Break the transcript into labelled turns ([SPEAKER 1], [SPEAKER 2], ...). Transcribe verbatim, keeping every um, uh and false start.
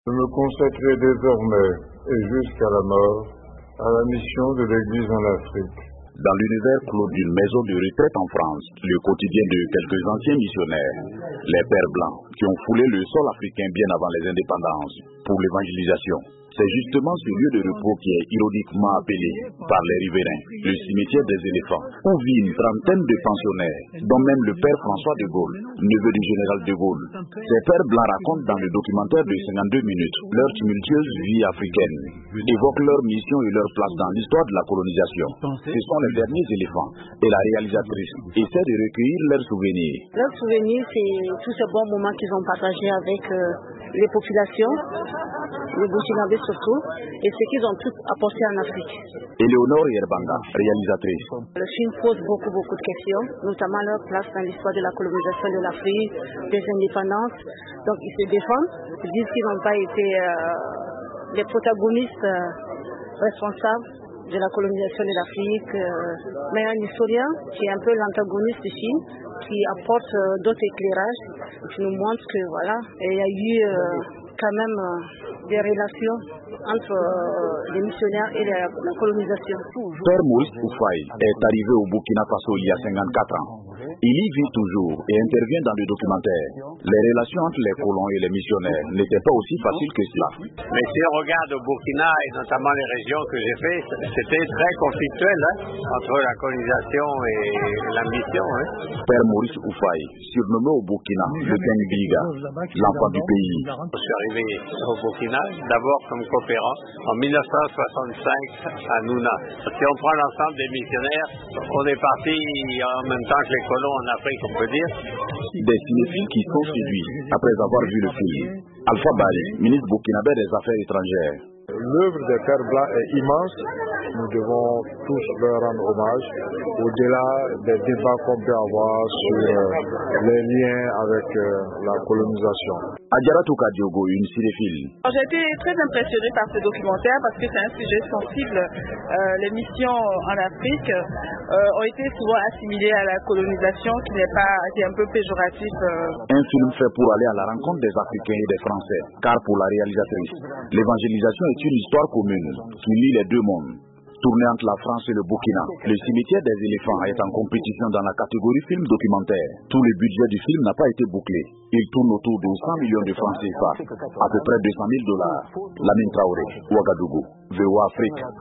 [SPEAKER 1] Je me consacrerai désormais et jusqu'à la mort à la mission de l'Église en Afrique.
[SPEAKER 2] Dans l'univers clos d'une maison de retraite en France, le quotidien de quelques anciens missionnaires, les pères blancs, qui ont foulé le sol africain bien avant les indépendances pour l'évangélisation. C'est justement ce lieu de repos qui est ironiquement appelé par les riverains le cimetière des éléphants, où vit une trentaine de pensionnaires, dont même le père François de Gaulle, neveu du général de Gaulle. Ces pères blancs racontent dans le documentaire de cinquante-deux minutes leur tumultueuse vie africaine, évoquent leur mission et leur place dans l'histoire de la colonisation. Ce sont les derniers éléphants et la réalisatrice essaie de recueillir leurs souvenirs.
[SPEAKER 3] Leurs souvenirs, c'est tous ces bons moments qu'ils ont partagés avec euh, les populations, les Burkinabés surtout, et ce qu'ils ont tous apporté en Afrique.
[SPEAKER 2] Éléonore Yerbanga, réalisatrice.
[SPEAKER 3] Le film pose beaucoup, beaucoup de questions, notamment leur place dans l'histoire de la colonisation de l'Afrique, des indépendances. Donc ils se défendent, ils disent qu'ils n'ont pas été euh, les protagonistes euh, responsables de la colonisation de l'Afrique, euh, mais un historien qui est un peu l'antagoniste du film, qui apporte euh, d'autres éclairages, qui nous montre que voilà, il y a eu euh, quand même euh, des relations entre euh, les missionnaires et la, la colonisation.
[SPEAKER 2] Père Maurice Oufaï est arrivé au Burkina Faso il y a cinquante-quatre ans. Il y vit toujours et intervient dans le documentaire. Les relations entre les colons et les missionnaires n'étaient pas aussi faciles que cela.
[SPEAKER 4] Mais si on regarde au Burkina et notamment les régions que j'ai faites, c'était très conflictuel hein, entre la colonisation et la mission. Hein.
[SPEAKER 2] Père Maurice Oufaï, surnommé au Burkina le Bengliga, l'enfant du pays.
[SPEAKER 4] Je suis arrivé au Burkina d'abord comme coopérant en mille neuf cent soixante-cinq à Nouna. Si on prend l'ensemble des missionnaires, on est parti en même temps que les colons en Afrique, on peut dire.
[SPEAKER 2] Des cinéphiles qui sont séduits après avoir vu le film. Alpha Bari, ministre burkinabé des Affaires étrangères.
[SPEAKER 1] L'œuvre des Pères Blancs est immense. Nous devons tous leur rendre hommage, au-delà des débats qu'on peut avoir sur euh, les liens avec euh, la colonisation.
[SPEAKER 2] Adjaratou Kadiogo, une cinéphile.
[SPEAKER 5] J'ai été très impressionnée par ce documentaire parce que c'est un sujet sensible. Euh, les missions en Afrique euh, ont été souvent assimilées à la colonisation, qui n'est pas, qui est un peu péjoratif. Euh.
[SPEAKER 2] Un film fait pour aller à la rencontre des Africains et des Français, car pour la réalisatrice, l'évangélisation est une histoire commune qui lie les deux mondes. Tourné entre la France et le Burkina, le cimetière des éléphants est en compétition dans la catégorie film documentaire. Tout le budget du film n'a pas été bouclé. Il tourne autour de cent millions de francs C F A, à peu près deux cent mille dollars. Lamine Traoré, Ouagadougou, V O A Afrique.